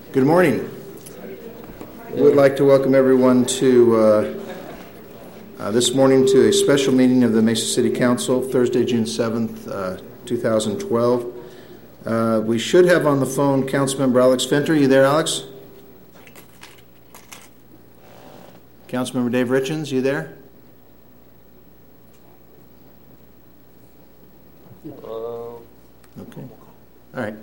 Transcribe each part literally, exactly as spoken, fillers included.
Good morning. We would like to welcome everyone to uh, uh, this morning to a special meeting of the Mesa City Council, Thursday, June seventh, uh, two thousand twelve. Uh, we should have on the phone Councilmember Alex Fenter. Are you there, Alex? Councilmember Dave Richens, you there? Hello. Okay. All right.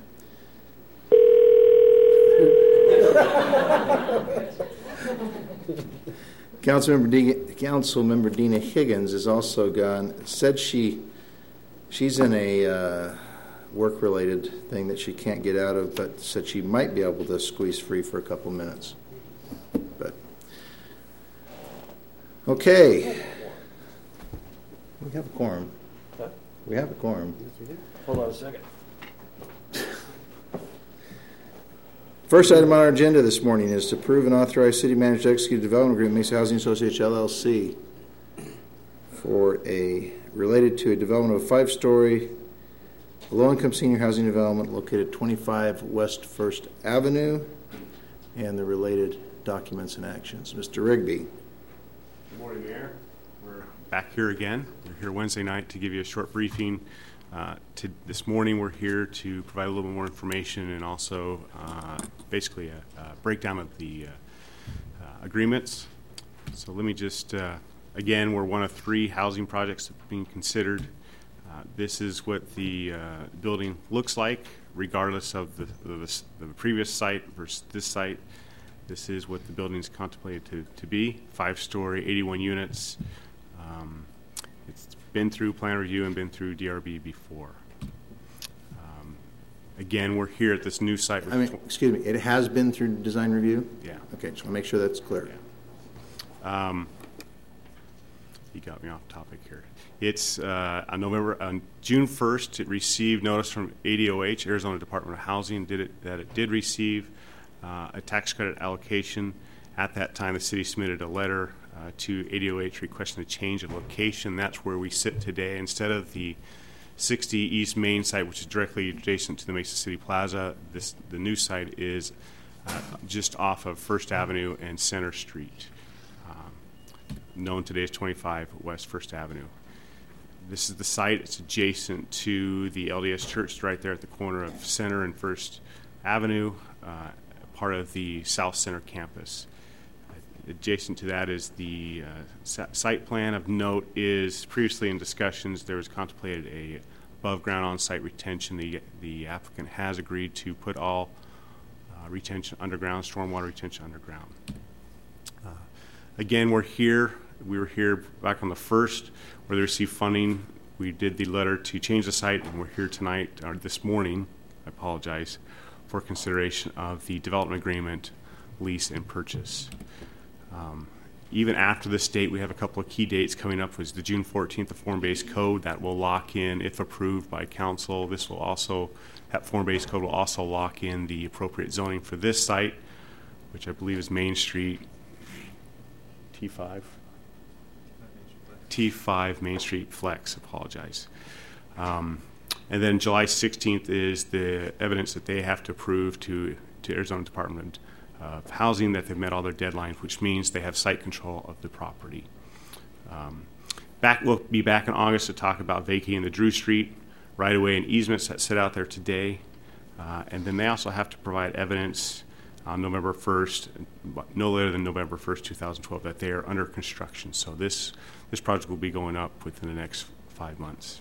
Councilmember, D- Councilmember Dina Higgins is also gone. Said she she's in a uh, work-related thing that she can't get out of, but said she might be able to squeeze free for a couple minutes. But okay, we have a quorum. Huh? We have a quorum. Yes, we do. Hold on a second. First item on our agenda this morning is to approve and authorize city manager to execute a development agreement with Mesa Housing Association L L C for a related to a development of a five-story low-income senior housing development located at twenty-five West First Avenue and the related documents and actions. Mister Rigby. Good morning, Mayor. We're back here again. We're here Wednesday night to give you a short briefing. Uh, to, this morning we're here to provide a little bit more information and also uh, basically a, a breakdown of the uh, uh, agreements. So let me just, uh, again, we're one of three housing projects being considered. Uh, this is what the uh, building looks like regardless of the, the, the previous site versus this site. This is what the building is contemplated to, to be, five-story, eighty-one units. Um, it's been through plan review and been through D R B before. Um, again, we're here at this new site. I mean, excuse me, it has been through design review? Yeah. Okay, just want to make sure that's clear. Yeah. Um, you got me off topic here. It's uh, on November, on June first, it received notice from A D O H, Arizona Department of Housing, did it, that it did receive uh, a tax credit allocation. At that time, the city submitted a letter uh, to A D O H requesting a change of location. That's where we sit today. Instead of the sixty East Main site, which is directly adjacent to the Mesa City Plaza, this the new site is uh, just off of First Avenue and Center Street, um, known today as twenty-five West First Avenue. This is the site. It's adjacent to the L D S Church right there at the corner of Center and First Avenue, uh, part of the South Center campus. Adjacent to that is the uh, site plan. Of note is previously in discussions there was contemplated a above ground on-site retention. The, the applicant has agreed to put all uh, retention underground, stormwater retention underground. Uh, again, we're here. We were here back on the first where they received funding. We did the letter to change the site, and we're here tonight, or this morning, I apologize, for consideration of the development agreement, lease, and purchase. Um, even after this date, we have a couple of key dates coming up. Was the June fourteenth, the form-based code that will lock in, if approved by council. This will also, that form-based code will also lock in the appropriate zoning for this site, which I believe is Main Street T five. T five Main Street Flex. Apologize. Um, and then July sixteenth is the evidence that they have to prove to to Arizona Department of Housing that they've met all their deadlines, which means they have site control of the property. Um, back, we'll be back in August to talk about vacating the Drew Street right-of-way and easements that sit out there today. Uh, and then they also have to provide evidence on November first, no later than November first, two thousand twelve, that they are under construction. So this, this project will be going up within the next five months.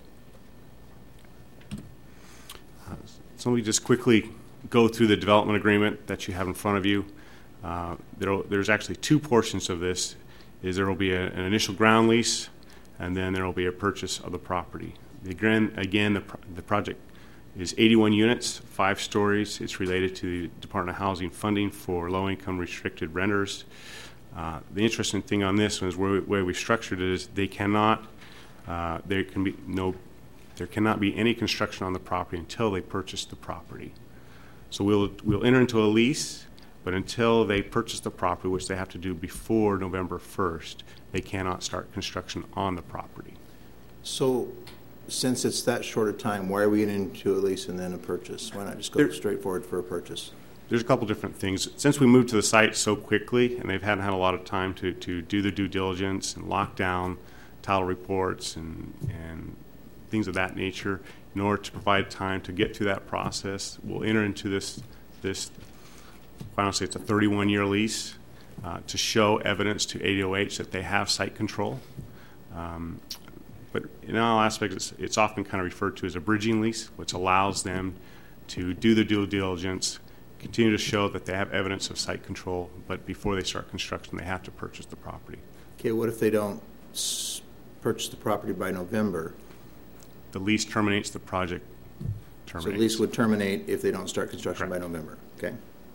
Uh, so let me just quickly go through the development agreement that you have in front of you. Uh, there, there's actually two portions of this. Is there will be a, an initial ground lease, and then there will be a purchase of the property. The, again, again the, pro the project is eighty-one units, five stories. It's related to the Department of Housing funding for low-income restricted renters. Uh, the interesting thing on this one is where, where we structured it is they cannot, uh, there can be no, there cannot be any construction on the property until they purchase the property. So we'll, we'll enter into a lease, but until they purchase the property, which they have to do before November first, they cannot start construction on the property. So since it's that short a time, why are we getting into a lease and then a purchase? Why not just go There, straight forward for a purchase? there's a couple different things. Since we moved to the site so quickly, and they've hadn't had a lot of time to, to do the due diligence and lock down title reports and, and things of that nature, in order to provide time to get through that process, we'll enter into this, this honestly, it's a thirty-one year lease uh, to show evidence to A D O H that they have site control. Um, but in all aspects, it's, it's often kind of referred to as a bridging lease, which allows them to do the due diligence, continue to show that they have evidence of site control, but before they start construction, they have to purchase the property. Okay, what if they don't s- purchase the property by November? The lease terminates, the project So terminates. the lease would terminate if they don't start construction Correct. by November. Okay.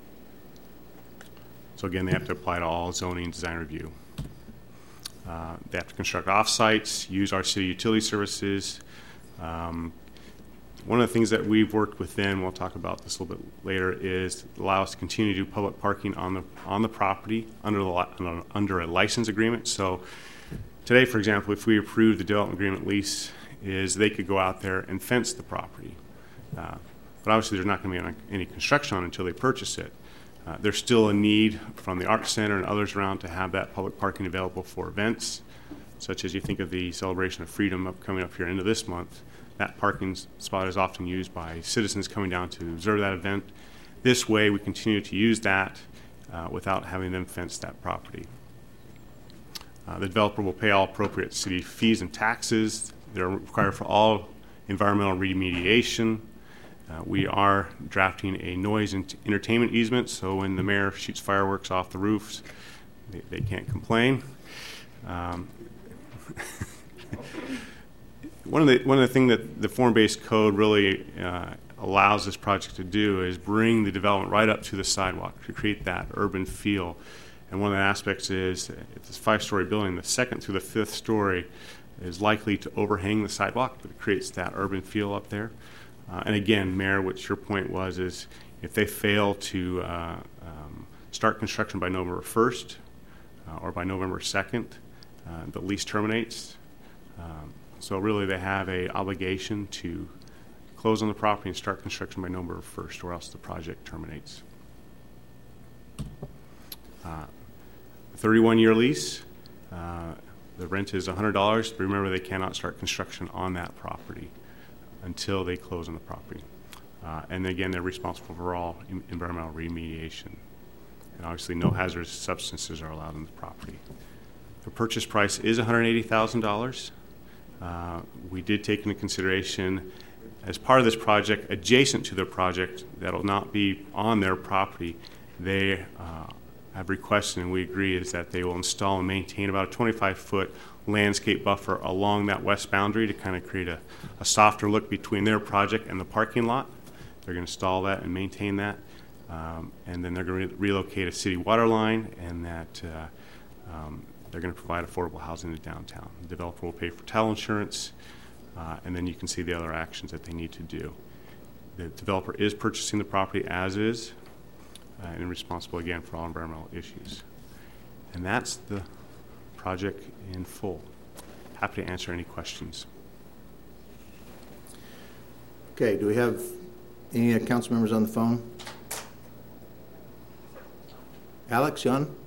So again, they have to apply to all zoning and design review. Uh, they have to construct off-sites, use our city utility services. Um, one of the things that we've worked with them, we'll talk about this a little bit later, is allow us to continue to do public parking on the on the property under the li- under a license agreement. So today, for example, if we approve the development agreement lease, is they could go out there and fence the property. Uh, but obviously, there's not going to be any, any construction on it until they purchase it. Uh, there's still a need from the Arts Center and others around to have that public parking available for events, such as you think of the Celebration of Freedom up coming up here into this month. That parking spot is often used by citizens coming down to observe that event. This way, we continue to use that uh, without having them fence that property. Uh, the developer will pay all appropriate city fees and taxes. They're required for all environmental remediation. Uh, we are drafting a noise and entertainment easement, so when the mayor shoots fireworks off the roofs, they, they can't complain. Um, one of the one of the things that the form-based code really uh, allows this project to do is bring the development right up to the sidewalk to create that urban feel. And one of the aspects is, if this five-story building, the second through the fifth story is likely to overhang the sidewalk, but it creates that urban feel up there. Uh, and again, Mayor, what your point was, is if they fail to uh, um, start construction by November first uh, or by November second, uh, the lease terminates. Um, so really they have a obligation to close on the property and start construction by November first, or else the project terminates. Uh, thirty-one year lease. Uh, the rent is one hundred dollars, but remember they cannot start construction on that property until they close on the property. Uh, and again, they're responsible for all in- environmental remediation. And obviously no hazardous substances are allowed on the property. The purchase price is one hundred eighty thousand dollars. Uh, we did take into consideration, as part of this project, adjacent to the project that will not be on their property, they uh, have requested, and we agree, is that they will install and maintain about a twenty-five foot landscape buffer along that west boundary to kind of create a, a softer look between their project and the parking lot. They're going to install that and maintain that. Um, and then they're going to re- relocate a city water line, and that uh, um, they're going to provide affordable housing in downtown. The developer will pay for title insurance, uh, and then you can see the other actions that they need to do. The developer is purchasing the property as is, uh, and responsible again for all environmental issues. And that's the project in full. Happy to answer any questions. Okay, do we have any uh, council members on the phone? Alex, you on?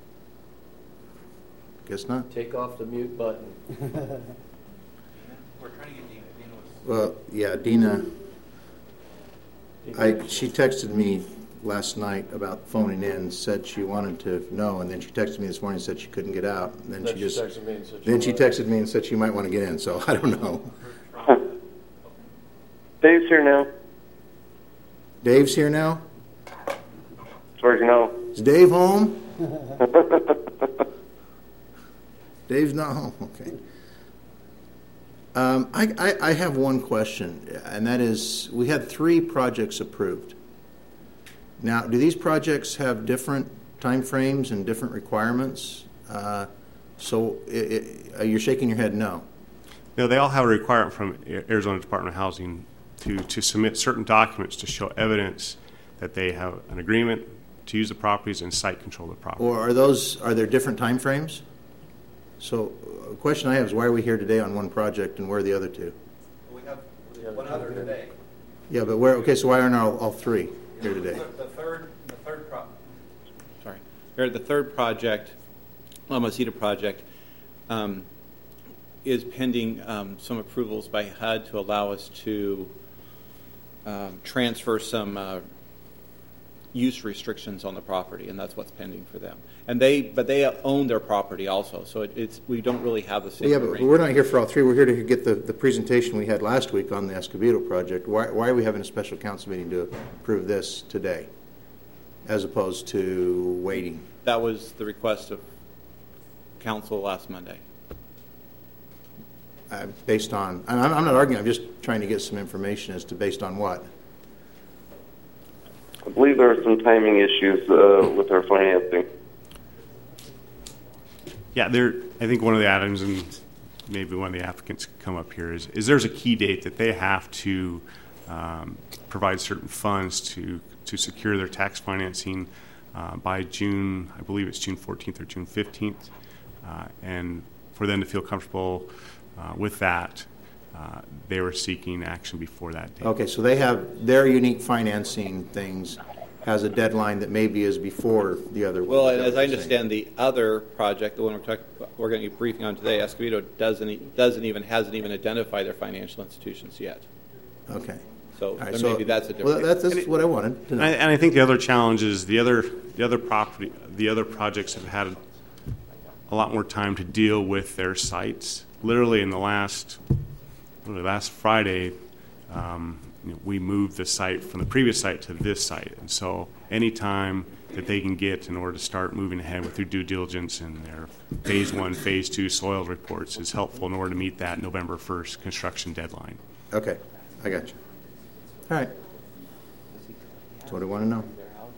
Guess not. Take off the mute button. We're trying to get Dina. Dina was... Well, yeah, Dina, I, she texted me last night about phoning in, said she wanted to know, and then she texted me this morning and said she couldn't get out. And then, Then she she just texted me and said she then she wanted- texted me and said she might want to get in. So I don't know. Dave's here now. Dave's here now. As far as you know. Is Dave home? Dave's not home. Okay. Um, I, I, I have one question, and that is, we had three projects approved. Now, do these projects have different timeframes and different requirements? Uh, so it, it, you're shaking your head no. No, they all have a requirement from Arizona Department of Housing to, to submit certain documents to show evidence that they have an agreement to use the properties and site control the property. Or are those, are there different timeframes? So a question I have is, why are we here today on one project and where are the other two? We have We have one two other here. today. Yeah, but where, okay, so why aren't all, all three here today? The third or the third project, La Mosita project, um, is pending um, some approvals by H U D to allow us to um, transfer some uh, use restrictions on the property, and that's what's pending for them. And they, but they own their property also, so it, it's we don't really have the same. Yeah, but we're not here for all three. We're here to get the, the presentation we had last week on the Escobedo project. Why, why are we having a special council meeting to approve this today, as opposed to waiting? That was the request of council last Monday. Uh, based on, I'm, I'm not arguing, I'm just trying to get some information as to based on what. I believe there are some timing issues uh, with our financing. Yeah, there. I think one of the items, and maybe one of the applicants could come up here, is, is there's a key date that they have to um, provide certain funds to, to secure their tax financing uh, by June, I believe it's June fourteenth or June fifteenth, uh, and for them to feel comfortable uh, with that, uh, they were seeking action before that date. Okay, so they have their unique financing things has a deadline that maybe is before the other. Well, the as other I thing. understand, the other project, the one we're talking, we're going to be briefing on today, Escobedo doesn't e- doesn't even hasn't even identified their financial institutions yet. Okay. So All right, then so- maybe that's a different. Well, that's, that's what I wanted to And know. I, and I think the other challenge is the other the other property the other projects have had a lot more time to deal with their sites. Literally in the last literally last Friday, um, you know, we moved the site from the previous site to this site, and so any time that they can get in order to start moving ahead with their due diligence and their phase one, phase two soil reports is helpful in order to meet that November first construction deadline. Okay, I got you. All right. That's what I want to know.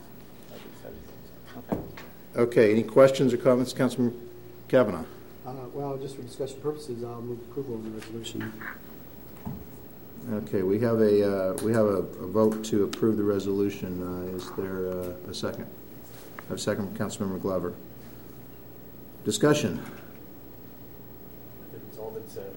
Okay, any questions or comments, Councilman Kavanaugh? Uh, well, just for discussion purposes, I'll move approval of the resolution. Okay, we have a uh, we have a, a vote to approve the resolution. Uh, is there uh, a second? I have a second from Councilmember Glover. Discussion. I think it's all been said.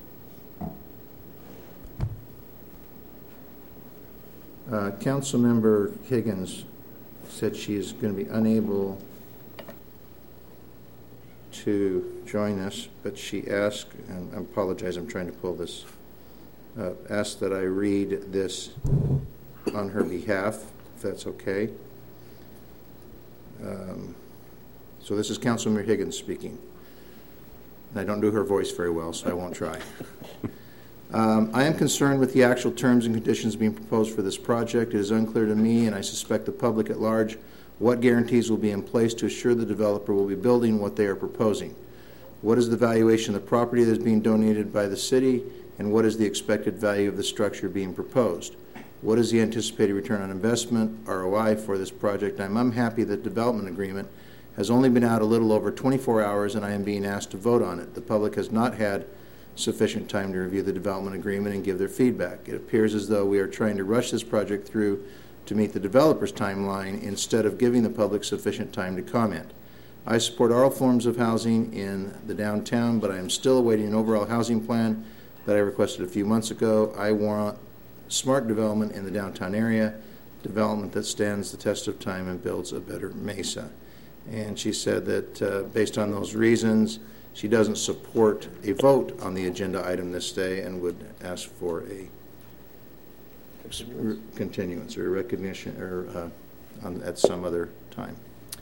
Uh, Councilmember Higgins said she is going to be unable to join us, but she asked, and I apologize, I'm trying to pull this, uh, asked that I read this on her behalf, if that's okay. Um, so this is Councilmember Higgins speaking. And I don't do her voice very well, so I won't try. Um, I am concerned with the actual terms and conditions being proposed for this project. It is unclear to me, and I suspect the public at large, what guarantees will be in place to assure the developer will be building what they are proposing. What is the valuation of the property that is being donated by the city, and what is the expected value of the structure being proposed? What is the anticipated return on investment, R O I, for this project? I'm unhappy that the development agreement has only been out a little over twenty-four hours, and I am being asked to vote on it. The public has not had sufficient time to review the development agreement and give their feedback. It appears as though we are trying to rush this project through to meet the developer's timeline instead of giving the public sufficient time to comment. I support all forms of housing in the downtown, but I am still awaiting an overall housing plan that I requested a few months ago. I want smart development in the downtown area, development that stands the test of time and builds a better Mesa. And she said that uh, based on those reasons, she doesn't support a vote on the agenda item this day and would ask for a continuance, continuance or recognition or uh, on, at some other time.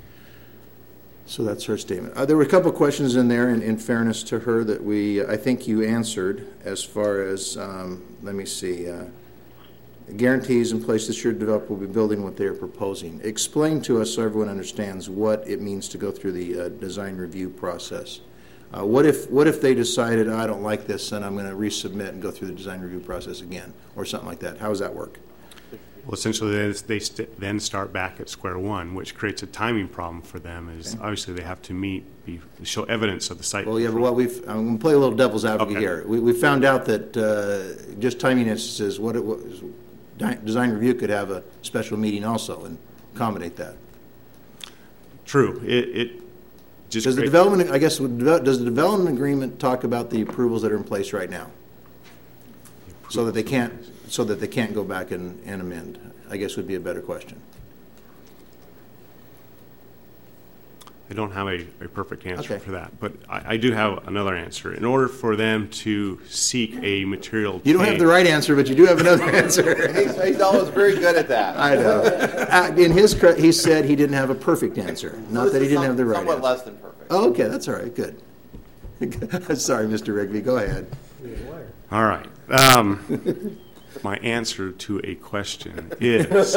So that's her statement. Uh, there were a couple of questions in there, in, in fairness to her, that we, I think you answered as far as, um, let me see, uh, guarantees in place that your developer will be building what they are proposing. Explain to us so everyone understands what it means to go through the uh, design review process. Uh, what if what if they decided, I don't like this and I'm going to resubmit and go through the design review process again, or something like that? How does that work? Well, essentially, they, they st- then start back at square one, which creates a timing problem for them. Is Okay. obviously they have to meet, be, show evidence of the site. Well, yeah, but what we've, I'm going to play a little devil's advocate Okay. here. We, we found out that uh, just timing instances, what it was, di- design review could have a special meeting also and accommodate that. True. It, it just Does the create- development, I guess, would devel- does the development agreement talk about the approvals that are in place right now? So that they can't, so that they can't go back and, and amend, I guess would be a better question. I don't have a, a perfect answer Okay. for that, but I, I do have another answer. In order for them to seek a material You don't have change- the right answer, but you do have another answer. He's, he's always very good at that. I know. Uh, In his, cre- he said he didn't have a perfect answer, not that he didn't have the right Somewhat answer. less than perfect. Oh, okay, that's all right, good. Sorry, Mister Rigby, go ahead. All right. Um, my answer to a question is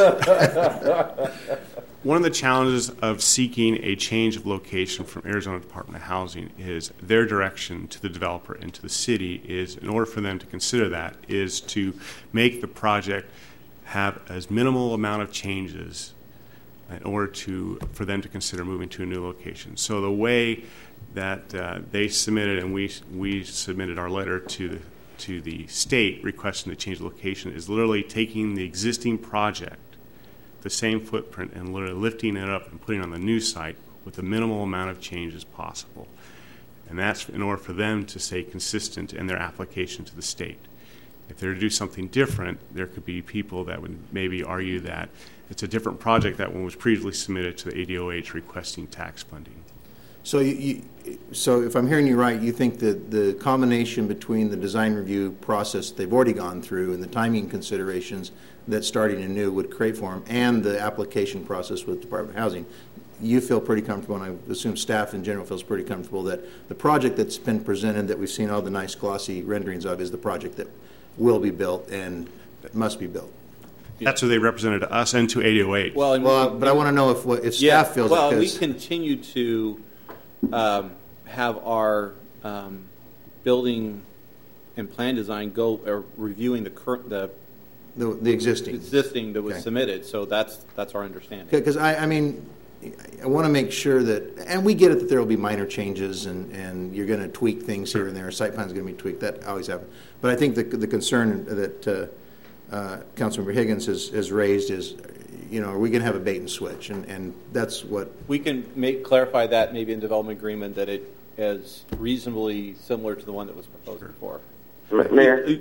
one of the challenges of seeking a change of location from Arizona Department of Housing is their direction to the developer and to the city is, in order for them to consider that, is to make the project have as minimal amount of changes in order to for them to consider moving to a new location. So the way that uh, they submitted and we we submitted our letter to the to the state requesting to change the location is literally taking the existing project, the same footprint, and literally lifting it up and putting it on the new site with the minimal amount of changes possible. And that's in order for them to stay consistent in their application to the state. If they're to do something different, there could be people that would maybe argue that it's a different project that one was previously submitted to the A D O H requesting tax funding. So you, you, so if I'm hearing you right, you think that the combination between the design review process they've already gone through and the timing considerations that starting anew would create for them and the application process with Department of Housing, you feel pretty comfortable, and I assume staff in general feels pretty comfortable that the project that's been presented that we've seen all the nice glossy renderings of is the project that will be built and must be built. That's what they represented to us and to A D O H. Well, and Well, we- but I want to know if what if yeah, staff feels well, it we because continue to um, have our um, building and plan design go or reviewing the current the the, the existing. existing that was Okay. submitted. So that's that's our understanding. Because I, I mean, I want to make sure that, and we get it that there will be minor changes and, and you're going to tweak things here and there. A site plan is going to be tweaked. That always happens. But I think the, the concern that uh, uh, Councilmember Higgins has, has raised is, you know, are we going to have a bait and switch? And, and that's what, We can make clarify that maybe in development agreement that it is reasonably similar to the one that was proposed before. M- Mayor,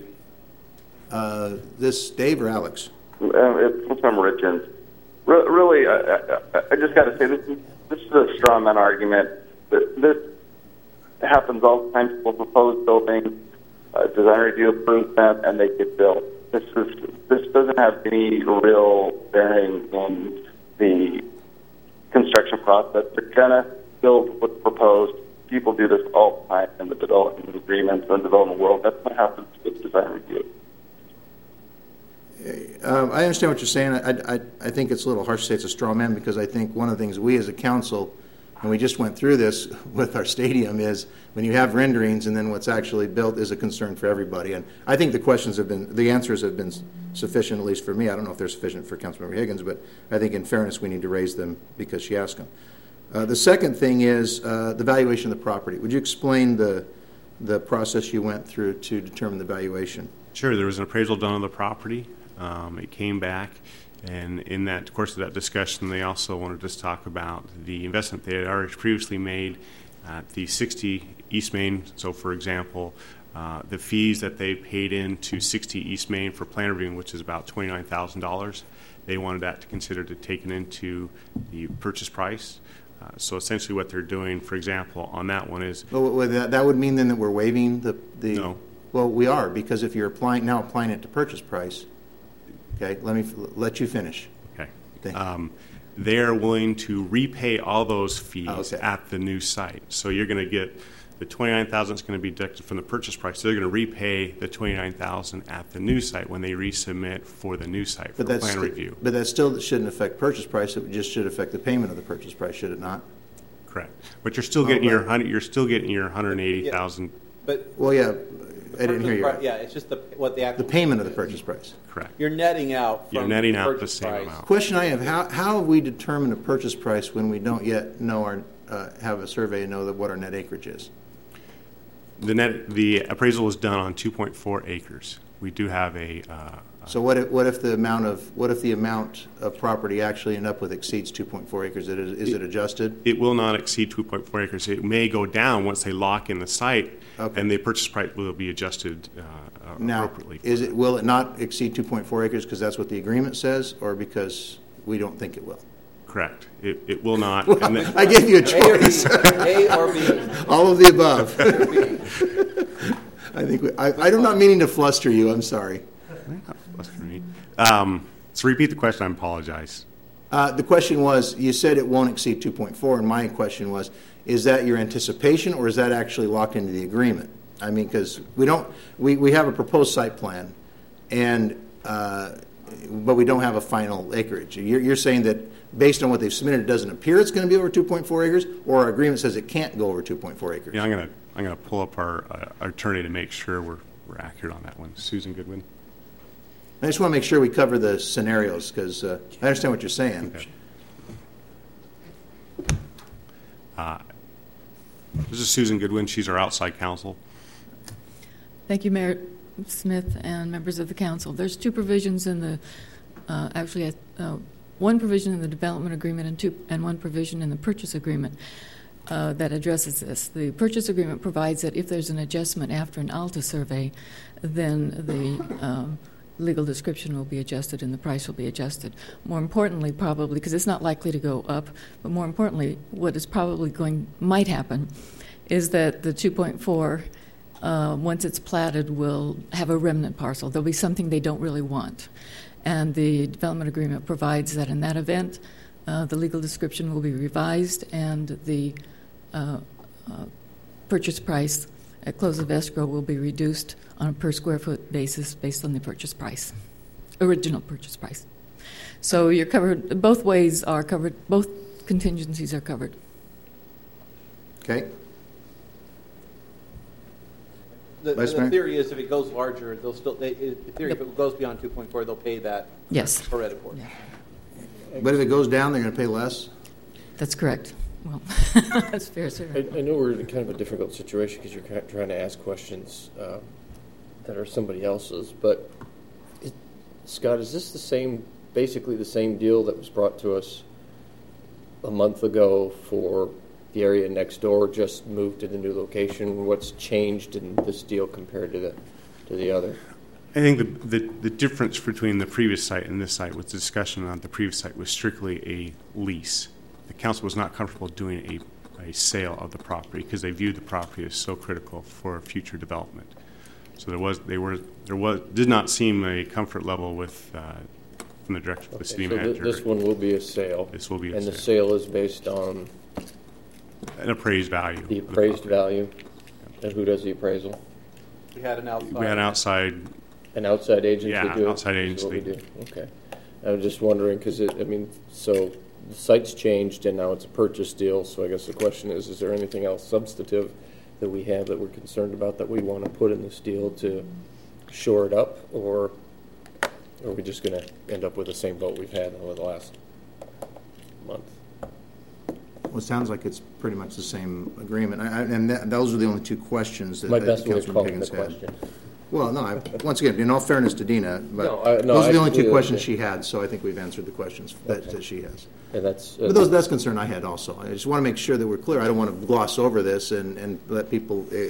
uh, this, Dave or Alex? uh, it's Councilmember Richards. Re- really, I, I, I just got to say this is this is a straw man argument. This, this happens all the time. People propose buildings, uh, design review approves them, and they get built. This is this doesn't have any real bearing in the construction process. They're gonna build what's proposed. People do this all the time in the development agreements and development world. That's what happens with design review. Um, I understand what you're saying. I, I, I think it's a little harsh to say it's a straw man because I think one of the things we as a council, and we just went through this with our stadium, is when you have renderings and then what's actually built is a concern for everybody. And I think the questions have been, the answers have been sufficient, at least for me. I don't know if they're sufficient for Councilmember Higgins, but I think in fairness we need to raise them because she asked them. Uh, the second thing is uh, the valuation of the property. Would you explain the, the process you went through to determine the valuation? Sure, there was an appraisal done on the property. Um, it came back, and in that course of that discussion, they also wanted us to talk about the investment they had already previously made at the sixty East Main. So, for example, uh, the fees that they paid into sixty East Main for plan reviewing, which is about twenty-nine thousand dollars, they wanted that to consider to taken into the purchase price. Uh, so essentially what they're doing, for example, on that one is... Well, well, that, that would mean then that we're waiving the, the... No. Well, we are, because if you're applying, now applying it to purchase price, okay, let me, f- let you finish. Okay. Thank you. Um, they're willing to repay all those fees Oh, okay. at the new site. So you're going to get the twenty-nine thousand dollars is going to be deducted from the purchase price. So they're going to repay the twenty-nine thousand dollars at the new site when they resubmit for the new site for But that's, plan review. but that still shouldn't affect purchase price, it just should affect the payment of the purchase price, should it not? Correct. But you're still Oh, getting your right. hundred. You're still getting your one hundred eighty thousand. But Well, yeah, I didn't hear you. Pri- right. Yeah, it's just the what the The actual payment of the purchase price. Correct. You're netting out. From You're netting out the purchase same price. amount. Question I have, how, how have we determined a purchase price when we don't yet know our, uh, have a survey and know that what our net acreage is? The net. The appraisal was done on two point four acres. We do have a. Uh, So what if, what if the amount of, what if the amount of property actually end up with exceeds two point four acres? Is it, is it adjusted? It will not exceed two point four acres. It may go down once they lock in the site, Okay. and the purchase price will be adjusted uh, uh, Now, appropriately. is it, will it not exceed two point four acres because that's what the agreement says, or because we don't think it will? Correct. It, it will not. Well, and then, I gave you a A or B? choice. A or B? All of the above. I think we, I, I'm not meaning to fluster you. I'm sorry. not fluster me. Um, so repeat the question. I apologize. Uh, the question was, you said it won't exceed two point four, and my question was, is that your anticipation, or is that actually locked into the agreement? I mean, because we don't, we, we have a proposed site plan, and uh, but we don't have a final acreage. You're, you're saying that based on what they've submitted, it doesn't appear it's going to be over two point four acres, or our agreement says it can't go over two point four acres? Yeah, I'm gonna I'm gonna pull up our, uh, our attorney to make sure we're we're accurate on that one. Susan Goodwin. I just want to make sure we cover the scenarios, because uh, I understand what you're saying. Okay. Uh, this is Susan Goodwin. She's our outside counsel. Thank you, Mayor Smith and members of the council. There's two provisions in the, uh, actually, uh, one provision in the development agreement and two, and one provision in the purchase agreement uh, that addresses this. The purchase agreement provides that if there's an adjustment after an ALTA survey, then the um, legal description will be adjusted and the price will be adjusted. More importantly, probably, because it's not likely to go up, but more importantly, what is probably going, might happen, is that the two point four, uh, once it's platted, will have a remnant parcel. There'll be something they don't really want. And the development agreement provides that in that event, uh, the legal description will be revised and the uh, uh, purchase price at close of escrow will be reduced on a per square foot basis based on the purchase price, original purchase price. So you're covered, both ways are covered, both contingencies are covered. Okay. The, Vice the Mayor? theory is if it goes larger, they'll still, they, the theory, Yep. if it goes beyond two point four, they'll pay that Yes. per edit board. Yeah. But if it goes down, they're going to pay less? That's correct. Well, that's fair, sir. I, I know we're in kind of a difficult situation because you're kind of trying to ask questions uh, that are somebody else's, but it, Scott, is this the same, basically the same deal that was brought to us a month ago for the area next door, just moved to the new location? What's changed in this deal compared to the to the other? I think the, the the difference between the previous site and this site was the discussion on the previous site was strictly a lease. The council was not comfortable doing a, a sale of the property because they viewed the property as so critical for future development. So there was they were there was did not seem a comfort level with uh, from the director of the Okay, city so th- manager. this one will be a sale. This will be a and sale. the sale is based on An appraised value. the of the appraised property. value. And who does the appraisal? We had an outside. We had an outside. An outside agent Yeah, to do it? outside Is what we agency. do. Okay. I was just wondering, because it, I mean, so the site's changed and now it's a purchase deal, so I guess the question is, is there anything else substantive that we have that we're concerned about that we want to put in this deal to shore it up, or are we just going to end up with the same vote we've had over the last month? Well, it sounds like it's pretty much the same agreement. I, I, and that, those are the only two questions that, My that best way of Councilman calling the Higgins had. question. Well, no, I, once again, in all fairness to Dina, but No, I- no, those are I the only two completely questions understand. she had, so I think we've answered the questions that, Okay. that she has. And that's, uh, But those, that's concern I had also. I just want to make sure that we're clear. I don't want to gloss over this and, and let people, uh,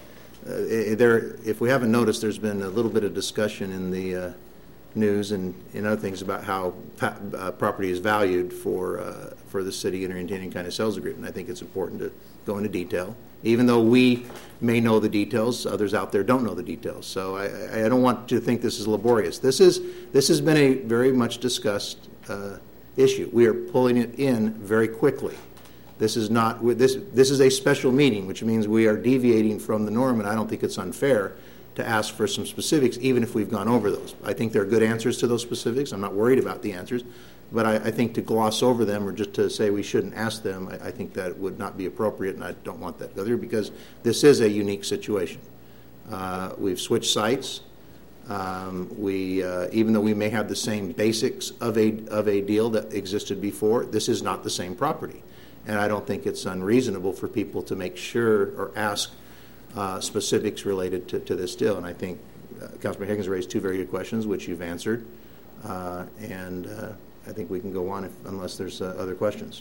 uh, there, if we haven't noticed, there's been a little bit of discussion in the uh, news and in other things about how pa- uh, property is valued for, uh, for the city entering into any kind of sales agreement. I think it's important to go into detail. Even though we may know the details, others out there don't know the details. So I, I don't want to think this is laborious. This is this has been a very much discussed uh, issue. We are pulling it in very quickly. This is not this this is a special meeting, which means we are deviating from the norm, and I don't think it's unfair to ask for some specifics, even if we've gone over those. I think there are good answers to those specifics. I'm not worried about the answers. But I, I think to gloss over them or just to say we shouldn't ask them, I, I think that would not be appropriate, and I don't want that either, because this is a unique situation. Uh, we've switched sites. Um, we, uh, even though we may have the same basics of a of a deal that existed before, this is not the same property, and I don't think it's unreasonable for people to make sure or ask uh, specifics related to, to this deal. And I think uh, Councilman Higgins raised two very good questions, which you've answered, uh, and. Uh, I think we can go on if, unless there's uh, other questions.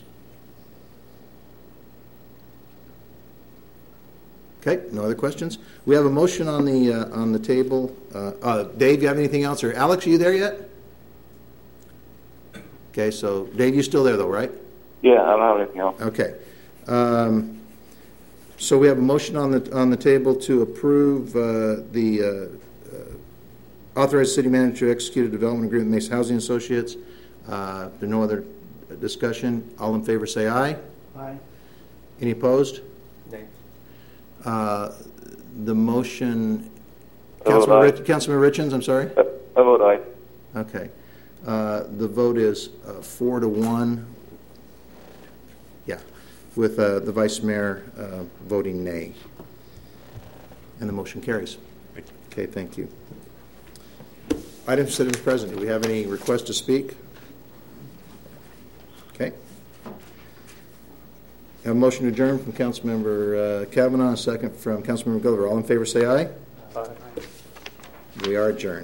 Okay, no other questions. We have a motion on the uh, on the table. Uh, uh, Dave, you have anything else? Or Alex, are you there yet? Okay, so Dave, you still there though, right? Yeah, I don't have anything else. Okay. Um, so we have a motion on the on the table to approve uh, the uh, uh, authorize city manager to execute a development agreement with Mesa Housing Associates. Uh, if there's no other discussion, all in favor say aye. Aye. Any opposed? Nay. Uh, the motion, I vote Councilman, aye. Rich, Councilman Richens, I'm sorry? I vote aye. Okay. Uh, the vote is uh, four to one. Yeah, with uh, the vice mayor uh, voting nay. And the motion carries. Okay, thank you. Items for citizens present. Do we have any requests to speak? Okay. Have a motion to adjourn from Councilmember uh, Kavanaugh, a second from Councilmember Gulliver. All in favor say aye. Aye. We are adjourned.